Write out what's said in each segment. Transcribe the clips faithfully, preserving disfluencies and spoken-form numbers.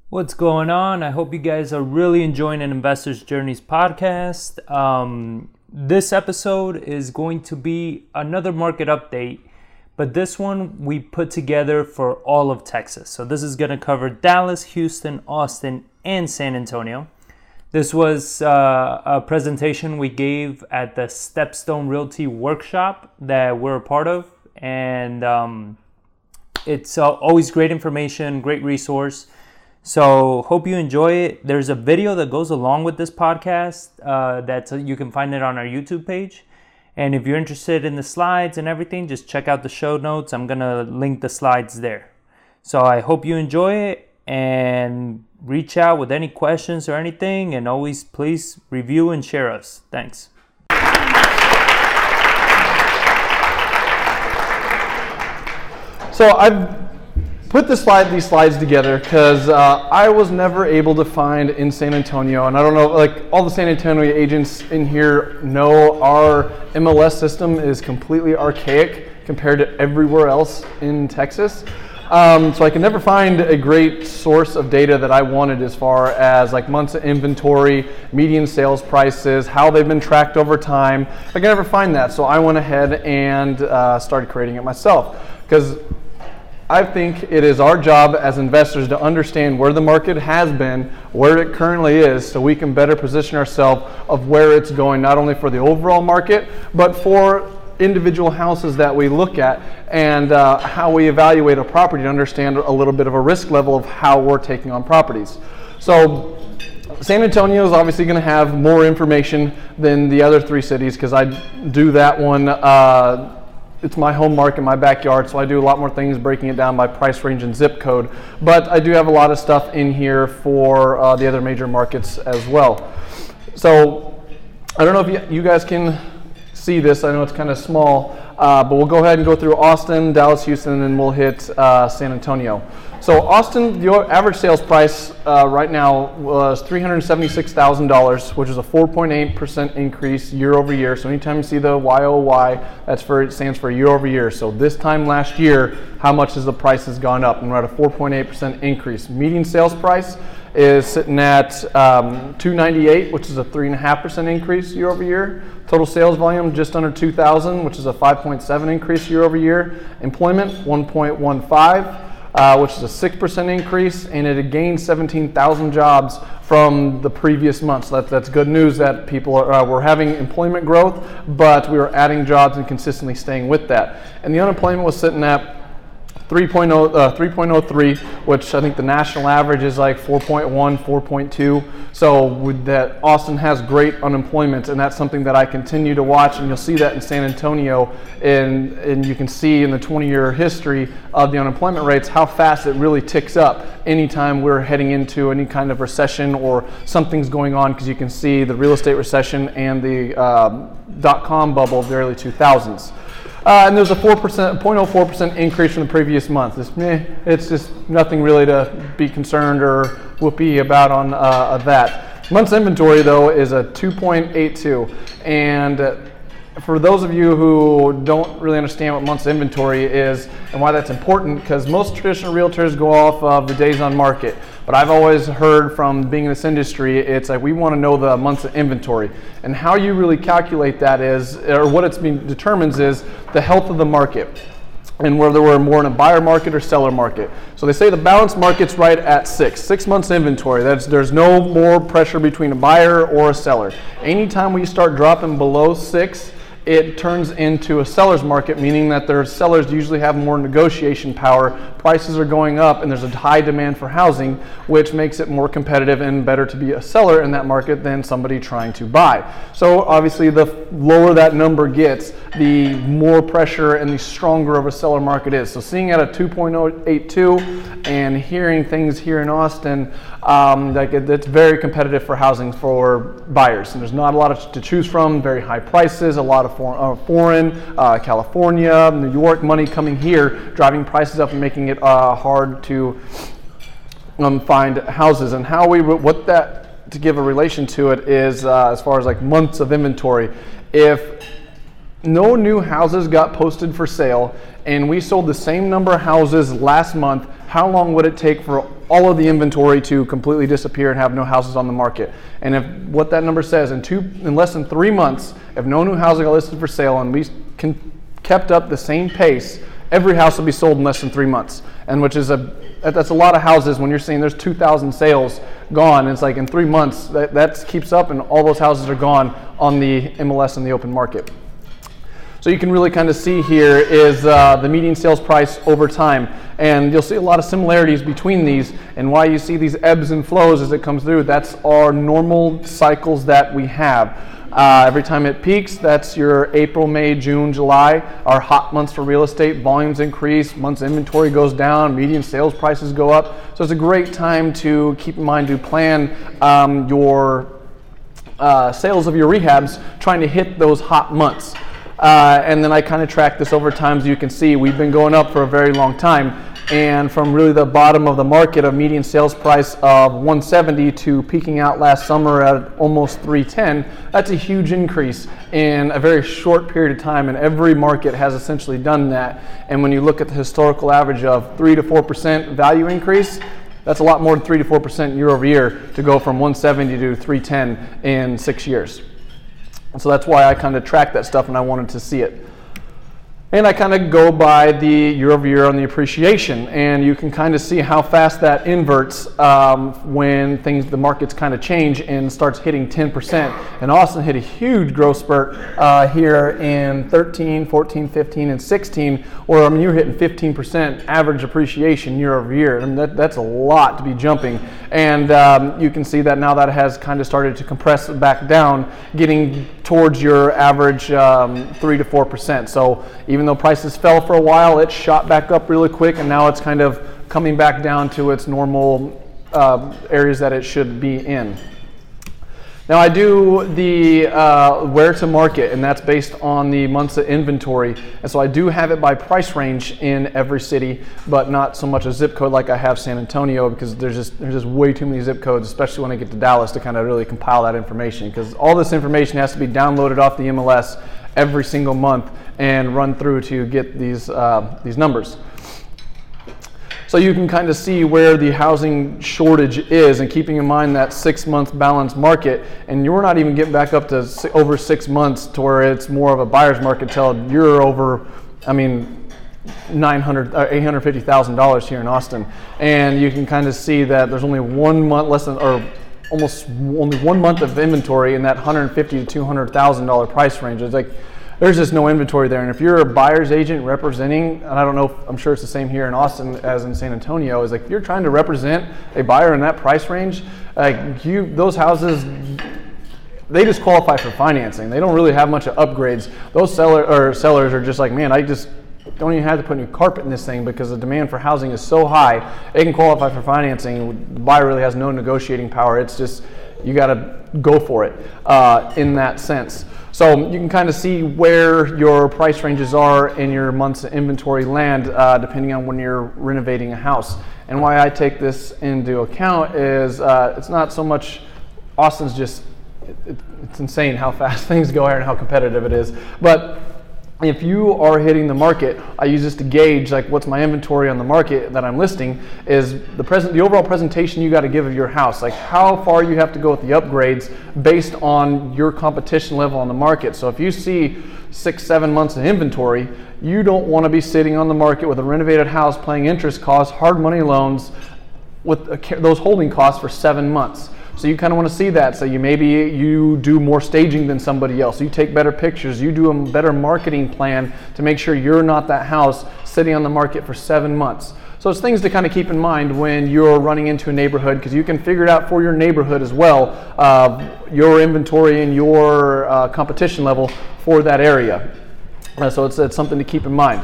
What's going on? I hope you guys are really enjoying an Investor's Journeys podcast. Um, this episode is going to be another market update, but this one we put together for all of Texas. So this is going to cover Dallas, Houston, Austin, and San Antonio. This was uh, a presentation we gave at the Stepstone Realty workshop that we're a part of, and um, it's uh, always great information, great resource. So hope you enjoy it. There's a video that goes along with this podcast uh, that you can find it on our YouTube page. And if you're interested in the slides and everything, just check out the show notes. I'm going to link the slides there. So I hope you enjoy it and reach out with any questions or anything. And always please review and share us. Thanks. So I've put this slide, these slides together because uh, I was never able to find in San Antonio, and I don't know, like all the San Antonio agents in here know our M L S system is completely archaic compared to everywhere else in Texas. Um, so I could never find a great source of data that I wanted as far as like months of inventory, median sales prices, how they've been tracked over time. I could never find that, so I went ahead and uh, started creating it myself because I think it is our job as investors to understand where the market has been, where it currently is, so we can better position ourselves of where it's going, not only for the overall market, but for individual houses that we look at and uh, how we evaluate a property to understand a little bit of a risk level of how we're taking on properties. So San Antonio is obviously going to have more information than the other three cities because I do that one. Uh, It's my home market, my backyard, so I do a lot more things breaking it down by price range and zip code. But I do have a lot of stuff in here for uh, the other major markets as well. So I don't know if you, you guys can see this. I know it's kind of small, uh, but we'll go ahead and go through Austin, Dallas, Houston, and then we'll hit uh, San Antonio. So Austin, the average sales price uh, right now was three hundred seventy-six thousand dollars, which is a four point eight percent increase year over year. So anytime you see the Y O Y, that's for, it stands for year over year. So this time last year, how much has the price has gone up? And we're at a four point eight percent increase. Median sales price is sitting at um, two ninety-eight, which is a three point five percent increase year over year. Total sales volume just under two thousand, which is a five point seven increase year over year. Employment one point one five. Uh, which is a six percent increase, and it had gained seventeen thousand jobs from the previous month. So that, that's good news that people are, uh, were having employment growth, but we were adding jobs and consistently staying with that. And the unemployment was sitting at three point oh three, which I think the national average is like four point one, four point two. So with that, Austin has great unemployment, and that's something that I continue to watch, and you'll see that in San Antonio, and, and you can see in the twenty-year history of the unemployment rates how fast it really ticks up anytime we're heading into any kind of recession or something's going on, because you can see the real estate recession and the um, dot-com bubble of the early two thousands. Uh, and there's a four percent, zero point zero four percent increase from the previous month. It's, meh, it's just nothing really to be concerned or whoopee about on uh, that. Month's inventory, though, is a two point eight two. And uh, for those of you who don't really understand what month's inventory is and why that's important, because most traditional realtors go off of the days on market. But I've always heard from being in this industry, it's like we want to know the months of inventory. And how you really calculate that is, or what it's being determines is the health of the market and whether we're more in a buyer market or seller market. So they say the balanced market's right at six, six months inventory. That's, there's no more pressure between a buyer or a seller. Anytime we start dropping below six, it turns into a seller's market, meaning that their sellers usually have more negotiation power. Prices are going up and there's a high demand for housing, which makes it more competitive and better to be a seller in that market than somebody trying to buy. So obviously the lower that number gets, the more pressure and the stronger of a seller market is. So seeing at a two point oh eight two and hearing things here in Austin, um, like it, it's very competitive for housing for buyers. And there's not a lot of, to choose from, very high prices, a lot of foreign, uh, foreign uh, California, New York money coming here, driving prices up and making it uh, hard to um, find houses. And how we, what that, to give a relation to it is uh, as far as like months of inventory. If no new houses got posted for sale, and we sold the same number of houses last month, how long would it take for all of the inventory to completely disappear and have no houses on the market? And if what that number says, in two, in less than three months, if no new houses got listed for sale and we can, kept up the same pace, every house will be sold in less than three months. And which is a, that's a lot of houses when you're seeing there's two thousand sales gone. And it's like in three months, that, that keeps up and all those houses are gone on the M L S and the open market. So you can really kind of see here is uh, the median sales price over time. And you'll see a lot of similarities between these, and why you see these ebbs and flows as it comes through. That's our normal cycles that we have. Uh, every time it peaks, that's your April, May, June, July, our hot months for real estate. Volumes increase, months inventory goes down, median sales prices go up. So it's a great time to keep in mind to plan um, your uh, sales of your rehabs, trying to hit those hot months. Uh, and then I kind of track this over time. As you can see, we've been going up for a very long time. And from really the bottom of the market of median sales price of one seventy to peaking out last summer at almost three ten, that's a huge increase in a very short period of time. And every market has essentially done that. And when you look at the historical average of three to four percent value increase, that's a lot more than three to four percent year over year to go from one seventy to three ten in six years. And so that's why I kind of track that stuff and I wanted to see it. And I kind of go by the year over year on the appreciation, and you can kind of see how fast that inverts um, when things, the markets kind of change and starts hitting ten percent. And Austin hit a huge growth spurt uh, here in thirteen, fourteen, fifteen, and sixteen, where I mean you're hitting fifteen percent average appreciation year over year. I mean that, that's a lot to be jumping. And um, you can see that now that has kind of started to compress back down, getting towards your average um, three to four percent. So even though prices fell for a while, it shot back up really quick, and now it's kind of coming back down to its normal uh, areas that it should be in. Now I do the uh, where to market, and that's based on the months of inventory. And so I do have it by price range in every city, but not so much a zip code like I have San Antonio, because there's just there's just way too many zip codes, especially when I get to Dallas, to kind of really compile that information, because all this information has to be downloaded off the M L S every single month and run through to get these uh, these numbers. So you can kind of see where the housing shortage is, and keeping in mind that six-month balanced market, and you're not even getting back up to six, over six months to where it's more of a buyer's market till you're over, I mean, nine hundred, uh, eight hundred fifty thousand dollars here in Austin. And you can kind of see that there's only one month, less than, or almost only one month of inventory in that one hundred fifty to two hundred thousand dollars price range. It's like, there's just no inventory there. And if you're a buyer's agent representing, and I don't know, if, I'm sure it's the same here in Austin as in San Antonio, is like if you're trying to represent a buyer in that price range, like you, those houses, they just qualify for financing. They don't really have much of upgrades. Those seller or sellers are just like, man, I just don't even have to put new carpet in this thing because the demand for housing is so high. It can qualify for financing. The buyer really has no negotiating power. It's just, you got to go for it uh, in that sense. So you can kind of see where your price ranges are in your months of inventory land, uh, depending on when you're renovating a house. And why I take this into account is uh, it's not so much, Austin's just, it, it's insane how fast things go here and how competitive it is. But if you are hitting the market, I use this to gauge like what's my inventory on the market that I'm listing, is the present the overall presentation you got to give of your house, like how far you have to go with the upgrades based on your competition level on the market. So if you see six, seven months of inventory, you don't want to be sitting on the market with a renovated house paying interest costs, hard money loans with a, those holding costs for seven months. So you kind of want to see that. So you maybe you do more staging than somebody else. You take better pictures. You do a better marketing plan to make sure you're not that house sitting on the market for seven months. So it's things to kind of keep in mind when you're running into a neighborhood, because you can figure it out for your neighborhood as well, uh, your inventory and your uh, competition level for that area. Uh, so it's, it's something to keep in mind.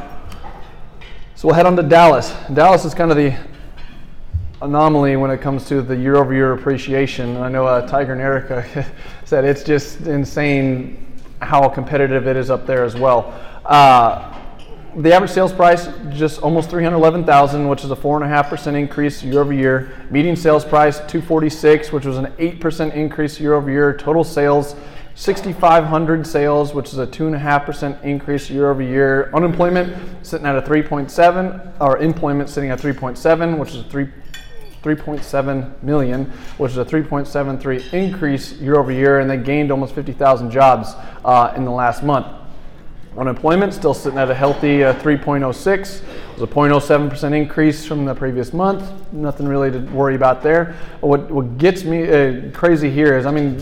So we'll head on to Dallas. Dallas is kind of the anomaly when it comes to the year-over-year appreciation. I know uh, Tiger and Erica said it's just insane how competitive it is up there as well. Uh, the average sales price just almost three hundred eleven thousand dollars, which is a four point five percent increase year-over-year. Median sales price two forty-six, which was an eight percent increase year-over-year. Total sales sixty-five hundred sales, which is a two point five percent increase year over year. Unemployment sitting at a three point seven, or employment sitting at three point seven, which is a three three point seven million, which is a three point seven three increase year over year, and they gained almost fifty thousand jobs uh, in the last month. Unemployment still sitting at a healthy uh, three point oh six. It was a zero point oh seven percent increase from the previous month. Nothing really to worry about there. What, what gets me uh, crazy here is, I mean,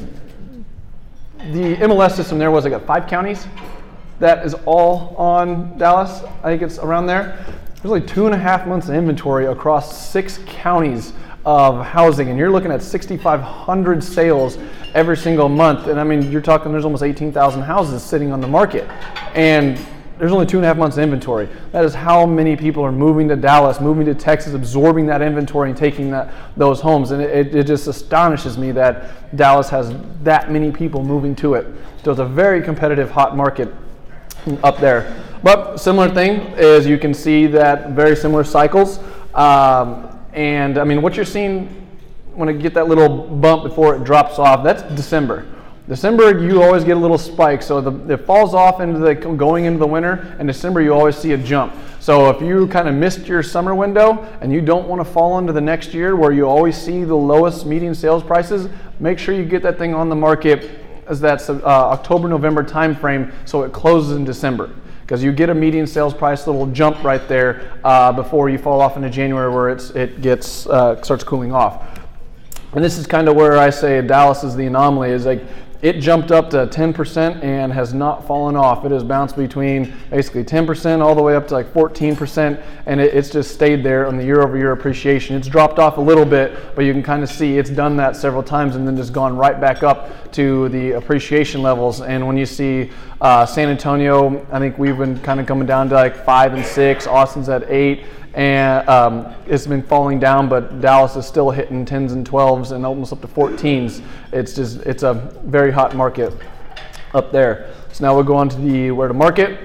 the M L S system there was like at five counties. That is all on Dallas. I think it's around there. There's only two and a half months of inventory across six counties of housing, and you're looking at sixty-five hundred sales every single month. And I mean, you're talking there's almost eighteen thousand houses sitting on the market, and there's only two and a half months of inventory. That is how many people are moving to Dallas, moving to Texas, absorbing that inventory and taking that those homes. And it, it just astonishes me that Dallas has that many people moving to it. So it's a very competitive, hot market up there. But similar thing is you can see that very similar cycles. Um, and I mean, what you're seeing when you get that little bump before it drops off, that's December. December, you always get a little spike. So the, it falls off into the going into the winter, and December you always see a jump. So if you kind of missed your summer window and you don't want to fall into the next year where you always see the lowest median sales prices, make sure you get that thing on the market as that's uh, October, November time frame, so it closes in December. Because you get a median sales price little jump right there uh, before you fall off into January where it's, it gets uh, starts cooling off. And this is kind of where I say Dallas is the anomaly, is like it jumped up to ten percent and has not fallen off. It has bounced between basically ten percent all the way up to like fourteen percent, and it, it's just stayed there on the year over year appreciation. It's dropped off a little bit, but you can kind of see it's done that several times and then just gone right back up to the appreciation levels. And when you see uh, San Antonio, I think we've been kind of coming down to like five and six, Austin's at eight, and um, it's been falling down, but Dallas is still hitting tens and twelves and almost up to fourteens. It's just, it's a very hot market up there. So now we'll go on to the where to market.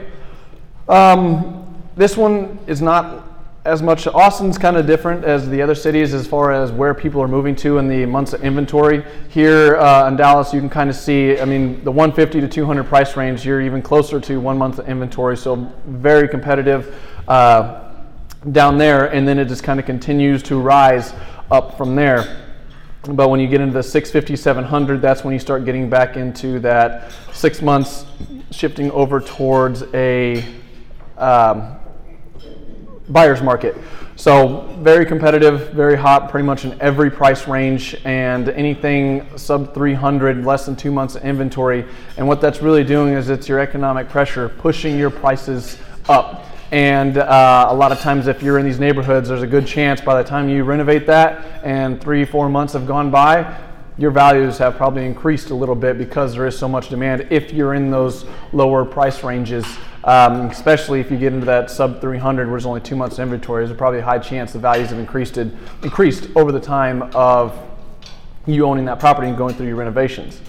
Um, this one is not as much. Austin's kind of different as the other cities as far as where people are moving to in the months of inventory. Here uh, in Dallas, you can kind of see, I mean, the one fifty to two hundred price range, you're even closer to one month of inventory, so very competitive uh, down there, and then it just kind of continues to rise up from there. But when you get into the six fifty, seven hundred, that's when you start getting back into that six months shifting over towards a um, buyer's market. So very competitive, very hot, pretty much in every price range, and anything sub three hundred, less than two months of inventory. And what that's really doing is it's your economic pressure pushing your prices up. And uh, a lot of times if you're in these neighborhoods, there's a good chance by the time you renovate that and three, four months have gone by, your values have probably increased a little bit because there is so much demand if you're in those lower price ranges, um, especially if you get into that sub three hundred where there's only two months of inventory. There's probably a high chance the values have increased, increased over the time of you owning that property and going through your renovations.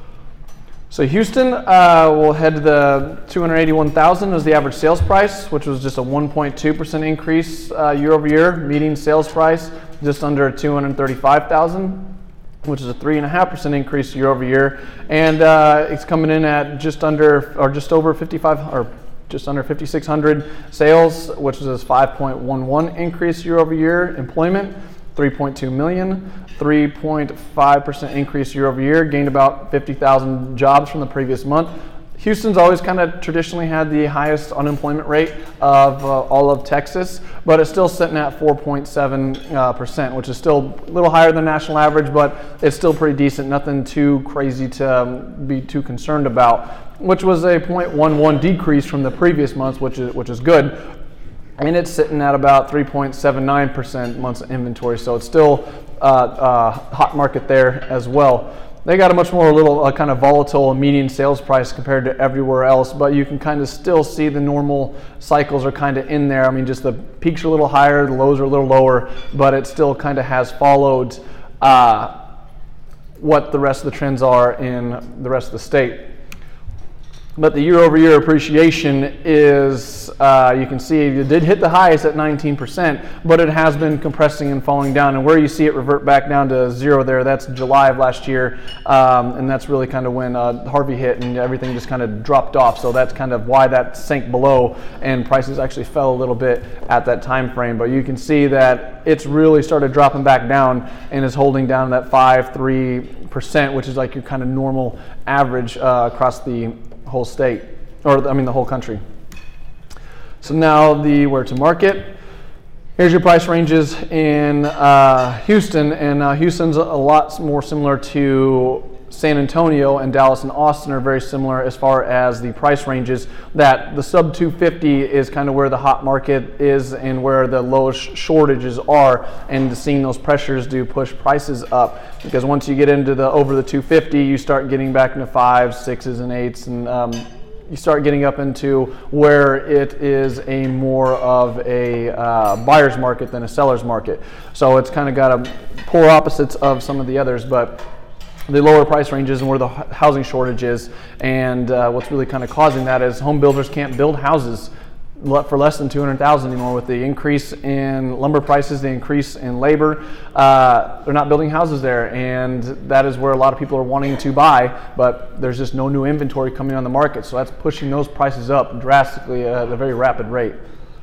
So Houston, uh, we'll head to the two hundred eighty-one thousand as the average sales price, which was just a one point two percent increase uh, year over year. Median sales price just under two hundred thirty-five thousand, which is a three point five percent increase year over year. And uh, it's coming in at just under, or just over fifty-five, or just under fifty-six hundred sales, which is a five point one one increase year over year. Employment, three point two million, three point five percent increase year over year, gained about fifty thousand jobs from the previous month. Houston's always kind of traditionally had the highest unemployment rate of uh, all of Texas, but it's still sitting at four point seven percent, uh, which is still a little higher than national average, but it's still pretty decent. Nothing too crazy to um, be too concerned about, which was a zero point one one decrease from the previous months, which is which is good. And it's sitting at about three point seven nine percent months of inventory, so it's still uh, uh, hot market there as well. They got a much more little uh, kind of volatile median sales price compared to everywhere else, but you can kind of still see the normal cycles are kind of in there. I mean, just the peaks are a little higher, the lows are a little lower, but it still kind of has followed uh, what the rest of the trends are in the rest of the state. But the year-over-year appreciation is, uh, you can see it did hit the highest at nineteen percent, but it has been compressing and falling down. And where you see it revert back down to zero there, that's July of last year. Um, and that's really kind of when uh, Harvey hit and everything just kind of dropped off. So that's kind of why that sank below and prices actually fell a little bit at that time frame. But you can see that it's really started dropping back down and is holding down that five, three percent, which is like your kind of normal average uh, across the whole state, or I mean the whole country. So now the where to market. Here's your price ranges in uh, Houston, and uh, Houston's a lot more similar to San Antonio, and Dallas and Austin are very similar as far as the price ranges. That the sub two fifty is kind of where the hot market is and where the lowest shortages are, and seeing those pressures do push prices up, because once you get into the over the two fifty, you start getting back into fives, sixes, and eights, and um, you start getting up into where it is a more of a uh, buyer's market than a seller's market. So it's kind of got a polar opposites of some of the others, but the lower price ranges and where the housing shortage is, and uh, what's really kind of causing that is home builders can't build houses for less than two hundred thousand dollars anymore. With the increase in lumber prices, the increase in labor, uh, they're not building houses there, and that is where a lot of people are wanting to buy, but there's just no new inventory coming on the market, so that's pushing those prices up drastically at a very rapid rate.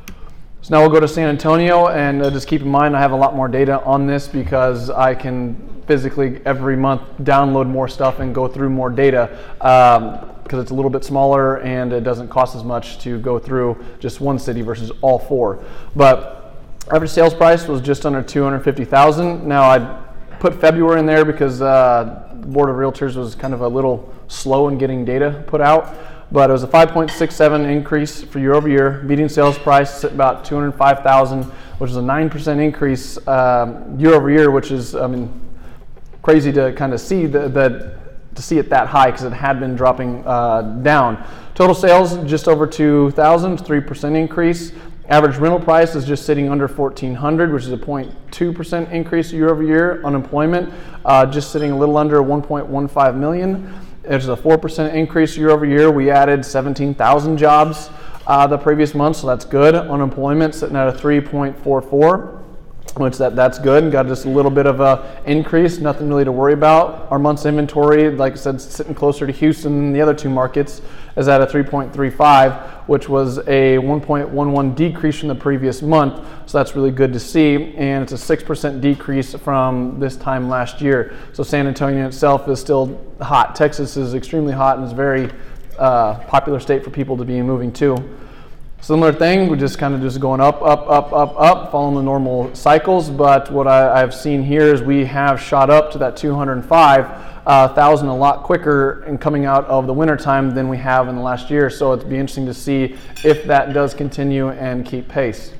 So now we'll go to San Antonio, and uh, just keep in mind I have a lot more data on this because I can physically every month download more stuff and go through more data, um, because it's a little bit smaller and it doesn't cost as much to go through just one city versus all four. But average sales price was just under two hundred fifty thousand dollars. Now I put February in there because uh, the Board of Realtors was kind of a little slow in getting data put out. But it was a five point six seven increase for year over year. Median sales price at about two hundred five thousand dollars, which is a nine percent increase um, year over year, which is, I mean, crazy to kind of see that, that to see it that high, because it had been dropping uh, down. Total sales just over two thousand, three percent increase. Average rental price is just sitting under fourteen hundred, which is a zero point two percent increase year over year. Unemployment uh, just sitting a little under one point one five million. There's a four percent increase year over year. We added seventeen thousand jobs uh, the previous month, so that's good. Unemployment sitting at a three point four four, which that, that's good. Got just a little bit of a increase, nothing really to worry about. Our month's inventory, like I said, sitting closer to Houston than the other two markets, is at a three point three five, which was a one point one one decrease from the previous month. So that's really good to see, and it's a six percent decrease from this time last year. So San Antonio itself is still hot. Texas is extremely hot and is a very uh, popular state for people to be moving to. Similar thing, we're just kind of just going up, up, up, up, up, following the normal cycles. But what I, I've seen here is we have shot up to that two hundred five thousand uh, a lot quicker and coming out of the winter time than we have in the last year. So it'd be interesting to see if that does continue and keep pace.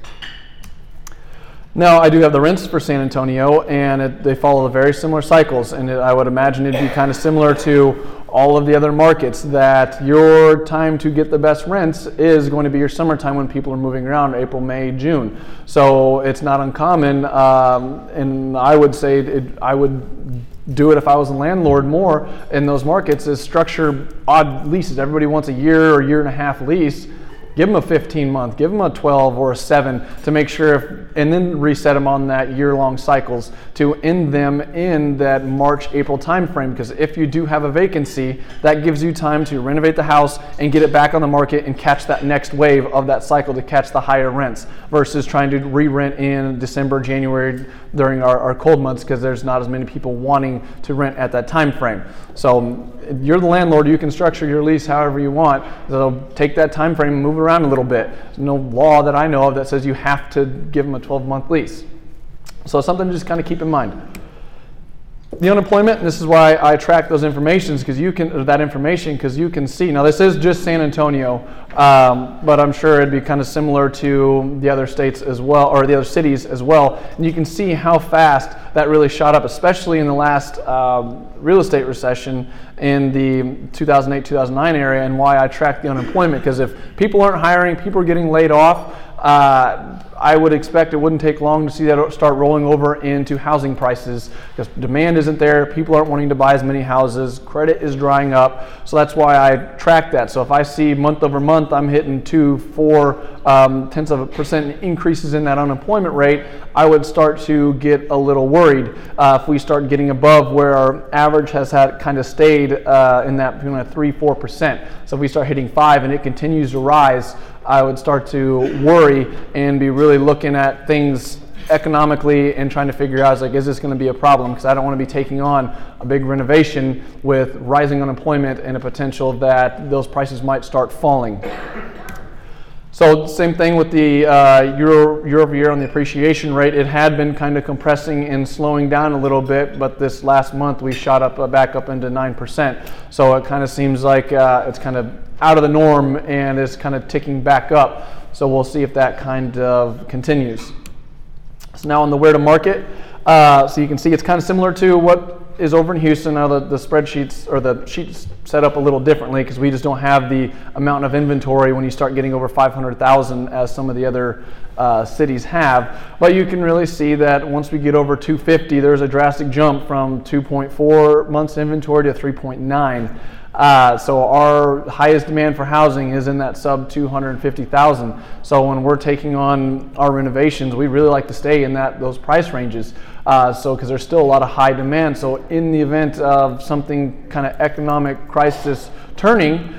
Now, I do have the rents for San Antonio, and it, they follow very similar cycles, and it, I would imagine it'd be kind of similar to all of the other markets, that your time to get the best rents is going to be your summertime when people are moving around, April, May, June. So it's not uncommon, um, and I would say it, I would do it if I was a landlord more in those markets, is structure odd leases. Everybody wants a year or year and a half lease. Give them a fifteen month, give them a twelve or a seven to make sure, if, and then reset them on that year-long cycles to end them in that March, April timeframe. Because if you do have a vacancy, that gives you time to renovate the house and get it back on the market and catch that next wave of that cycle to catch the higher rents, versus trying to re-rent in December, January during our, our cold months, because there's not as many people wanting to rent at that time frame. So you're the landlord, you can structure your lease however you want. So take that time frame and move it around a little bit. There's no law that I know of that says you have to give them a twelve month lease. So something to just kind of keep in mind. The unemployment, this is why I track those informations, because you can, or that information, because you can see. Now this is just San Antonio, um, but I'm sure it'd be kind of similar to the other states as well, or the other cities as well. And you can see how fast that really shot up, especially in the last um, real estate recession in the two thousand eight, two thousand nine area, and why I track the unemployment. Because if people aren't hiring, people are getting laid off, uh, I would expect it wouldn't take long to see that start rolling over into housing prices, because demand isn't there, people aren't wanting to buy as many houses, credit is drying up, so that's why I track that. So if I see month over month I'm hitting two, four um, tenths of a percent increases in that unemployment rate, I would start to get a little worried. Uh, if we start getting above where our average has had kind of stayed uh, in that you know, three, four percent. So if we start hitting five and it continues to rise, I would start to worry and be really looking at things economically and trying to figure out, like, is this going to be a problem? Because I don't want to be taking on a big renovation with rising unemployment and a potential that those prices might start falling. So same thing with the uh, year, year over year on the appreciation rate. It had been kind of compressing and slowing down a little bit, but this last month we shot up uh, back up into nine percent. So it kind of seems like uh, it's kind of out of the norm and is kind of ticking back up. So we'll see if that kind of continues. So now on the where to market, uh, so you can see it's kind of similar to what is over in Houston. Now the, the spreadsheets or the sheets set up a little differently because we just don't have the amount of inventory when you start getting over five hundred thousand as some of the other uh, cities have. But you can really see that once we get over two fifty, there's a drastic jump from two point four months inventory to three point nine. Uh, so our highest demand for housing is in that sub two hundred fifty thousand. So when we're taking on our renovations, we really like to stay in that those price ranges. Uh, so because there's still a lot of high demand. So in the event of something kind of economic crisis turning,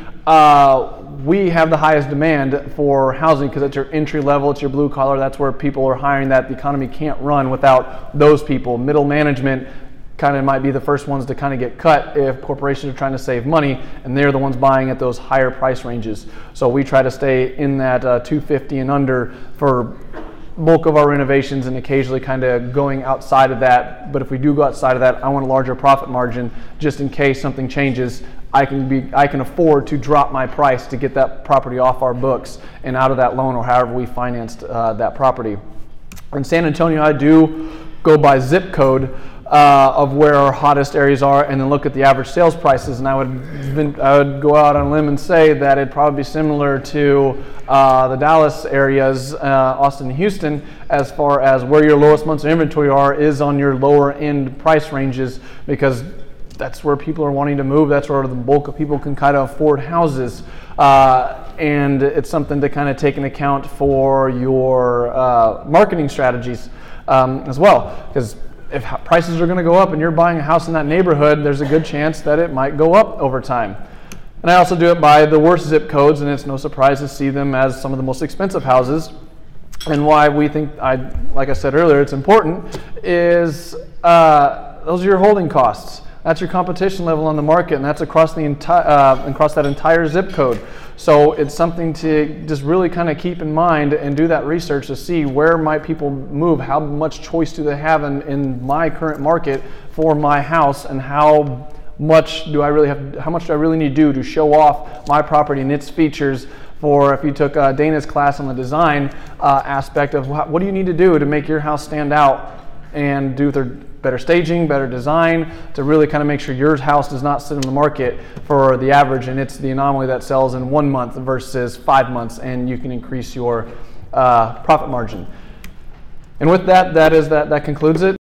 uh, we have the highest demand for housing because it's your entry level, it's your blue collar. That's where people are hiring that the economy can't run without those people. Middle management kind of might be the first ones to kind of get cut if corporations are trying to save money, and they're the ones buying at those higher price ranges. So we try to stay in that uh, two fifty and under for bulk of our renovations, and occasionally kind of going outside of that. But if we do go outside of that, I want a larger profit margin just in case something changes. I can be I can afford to drop my price to get that property off our books and out of that loan or however we financed uh, that property. In San Antonio, I do go by zip code Uh, of where our hottest areas are, and then look at the average sales prices. And I would I would go out on a limb and say that it'd probably be similar to uh, the Dallas areas, uh, Austin and Houston, as far as where your lowest months of inventory are is on your lower end price ranges, because that's where people are wanting to move. That's where the bulk of people can kind of afford houses. Uh, and it's something to kind of take into account for your uh, marketing strategies um, as well, because if prices are going to go up and you're buying a house in that neighborhood, there's a good chance that it might go up over time. And I also do it by the worst zip codes, and it's no surprise to see them as some of the most expensive houses. And why we think, I, like I said earlier, it's important is uh, those are your holding costs. That's your competition level on the market, and that's across the entire uh, across that entire zip code. So it's something to just really kind of keep in mind and do that research to see where might people move, how much choice do they have in, in my current market for my house, and how much do I really have, how much do I really need to do to show off my property and its features. For if you took uh, Dana's class on the design uh, aspect of what, what do you need to do to make your house stand out and do their better staging, better design, to really kind of make sure your house does not sit in the market for the average and it's the anomaly that sells in one month versus five months, and you can increase your uh, profit margin. And with that, that is that that concludes it.